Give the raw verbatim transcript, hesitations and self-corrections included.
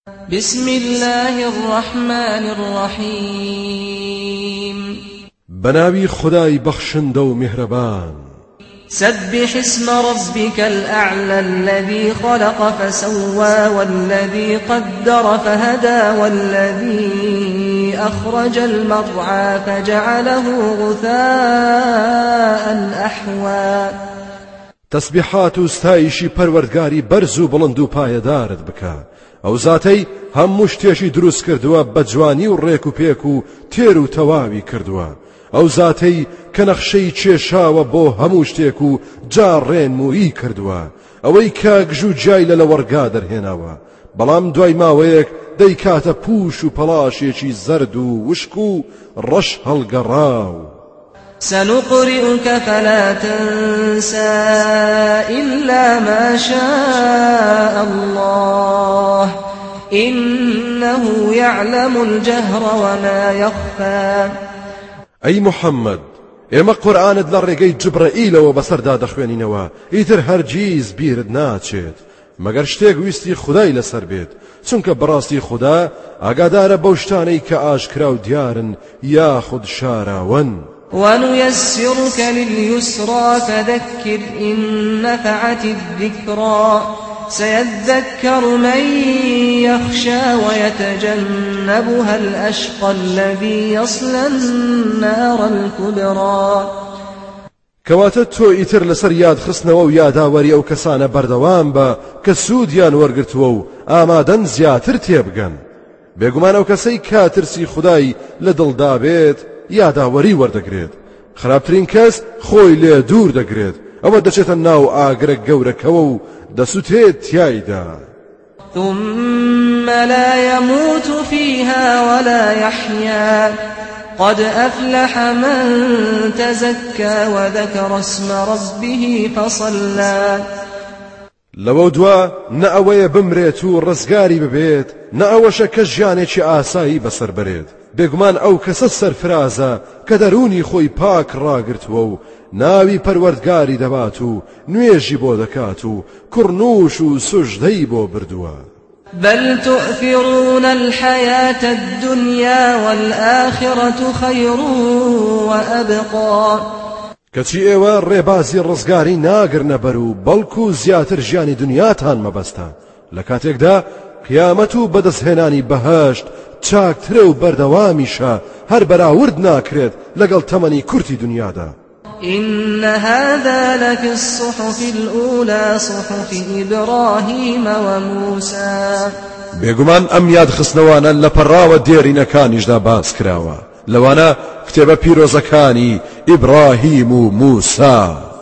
بسم الله الرحمن الرحيم بناوي خداي بخشندو مهربان سبح اسم ربك الأعلى الذي خلق فسوى والذي قدر فهدى والذي أخرج المرعى فجعله غثاء أحوى تسبيحات استايشي پروردگاري برزو بلندو پایدارت بکا او ذاتي هم شتێکی دروست کردووە بە جوانی و ڕێک و پێک و تێر و تەواوی کردووە ئەو ذاتەی کە نەخشەی کێشاوە بۆ هەموو شتێک و جاڕێنمویی کردووە ئەوەی کە گژ و جای لە وەرگا دەرهێناوە بەڵام دوای ماوەیەک دەیکاتە پوش و پەڵاشێکی زەرد و وشک و ڕەش هەڵگەڕاو سنقرئك فلا تنسى إلا ما شاء الله إنه يعلم الجهر وما يخفى أي محمد ئێمە قورئانت لە ڕێگەی جبرائیلەوە بەسەردا دەخوێنینەوە ئیتر هەرگیز بیرت ناچێت مەگەر شتێک ویستی خودای لەسەر بێت چونکە بەڕاستی خوددا ئاگادارە بەو شتانەی کە ئاشکرا و دیارن یاخود شاراون ونيسرك لليسرى فذكر إن نفعت الذكرى سيذكر من يخشى ويتجنبها الأشقى الذي يصلى النار الكبرى کەواتە تۆ ئیتر لەسەر یاد خستنەوە و یاداوەری ئەو کەسانە بەردەوام بە کە سوودیان وەرگرتووە و ئامادەن زیاتر تێبگەن بێگومان ئەو کەسەی کاترسی خودای لە دڵدا بێت یاداوەری وەردەگرێت خراپترین کەس خۆی لێ دوور دەگرێت ئەوە دەچێتە ناو ئاگرە گەورەکەوە و دەسووتێت تیایدا ثم لا يموت فيها ولا يحيا قد أفلح من تزكى وذكر اسم ربه فصلى لەوە دوا نە ئەوەیە بمرێت و ڕزگاری ببێت نە ئەوەشە کە ژیانێکی ئاسایی بەسەر بەرێت بێگومان ئەو کەسە سەرفرازە کە دەرونی خۆی پاک ڕاگرتووە و ناوی پەروەردگاری دەبات و نوێژی بۆ دەکات و کوڕنووش و سوژدەی بۆ بردووە بل تؤثرون الحياة الدنيا والآخرة خير وأبقى کەچی ئێوە ڕێبازی ڕزگاری ناگرنە بەر و بەڵکو زیاتر ژیانی دنیاتان مەبەستە لە کاتێکدا قیامەت و بەدەستهێنانی بەهەشت چاکترە و بەردەوامیشە هەر بەراورد ناکرێت لەگەڵ تەمەنی کورتی دنیادا إن هذا لفي الصحف الأولى صحف إبراهيم وموسى بێگومان ئەم یادخستنەوانە لە پەڕاوە دێرینەکانیشدا باس کراوە لەوانە کتێبە پیرۆزەکانی ئیبراهیم و موسا